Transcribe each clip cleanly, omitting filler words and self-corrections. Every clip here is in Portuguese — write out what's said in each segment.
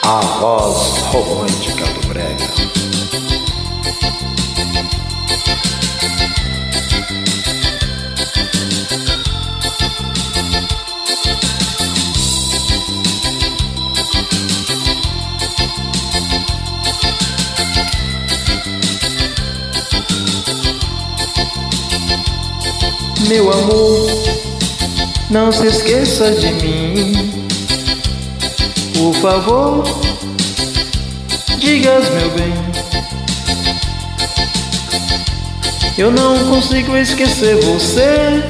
A voz romântica do brega. Meu amor, não se esqueça de mim. Por favor, digas meu bem. Eu não consigo esquecer você.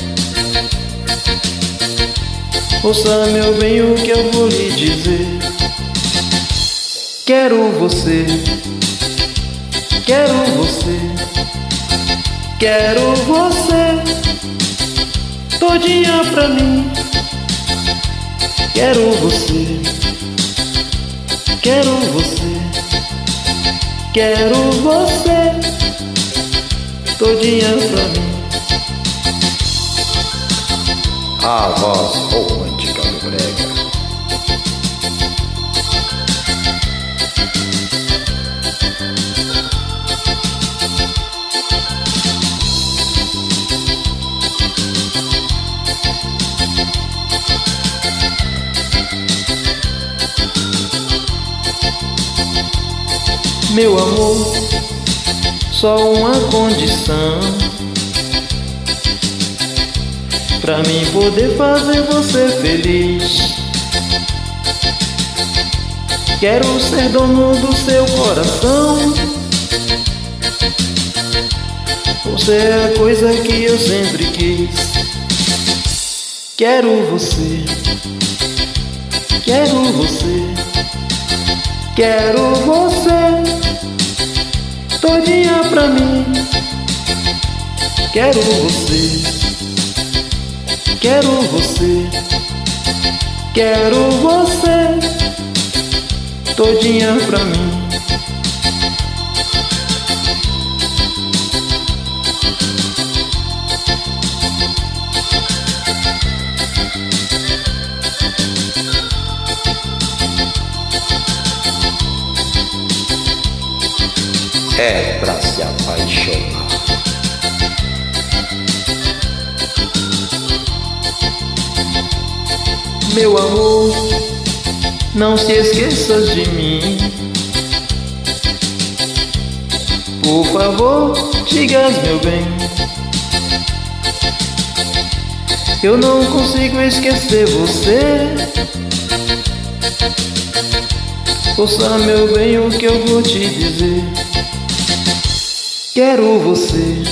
Ouça meu bem o que eu vou lhe dizer. Quero você, quero você, quero você todinha pra mim. Quero você, quero você, quero você todinha pra mim. A voz romântica do brega. Meu amor, só uma condição pra mim poder fazer você feliz. Quero ser dono do seu coração. Você é a coisa que eu sempre quis. Quero você, quero você, quero você todinha pra mim. Quero você, quero você, quero você todinha pra mim. É pra se apaixonar. Meu amor, não se esqueça de mim. Por favor, digas meu bem. Eu não consigo esquecer você. Ouça meu bem o que eu vou te dizer. Quero você,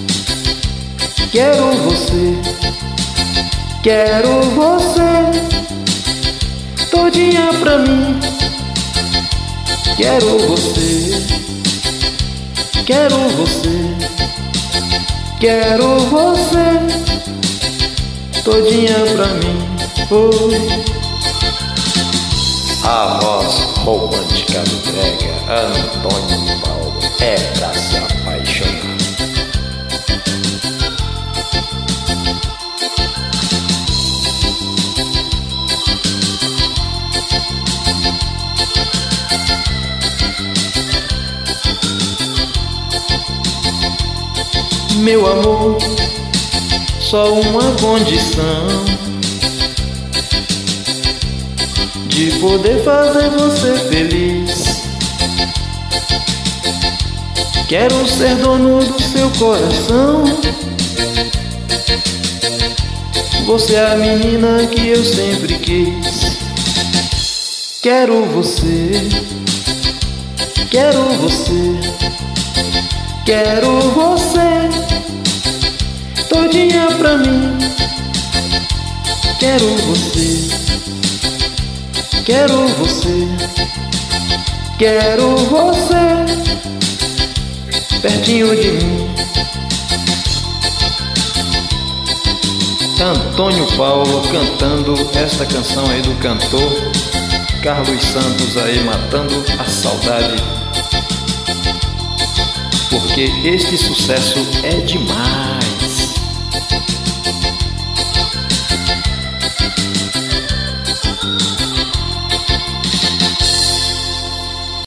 quero você, quero você todinha pra mim. Quero você, quero você, quero você todinha pra mim. Oi. A voz romântica do brega, Antônio Paulo. É pra se apaixonar. Meu amor, só uma condição de poder fazer você feliz. Quero ser dono do seu coração. Você é a menina que eu sempre quis. Quero você, quero você, quero você todinha pra mim. Quero você, quero você, quero você pertinho de mim. Antônio Paulo cantando esta canção aí do cantor Carlos Santos aí, matando a saudade, porque este sucesso é demais.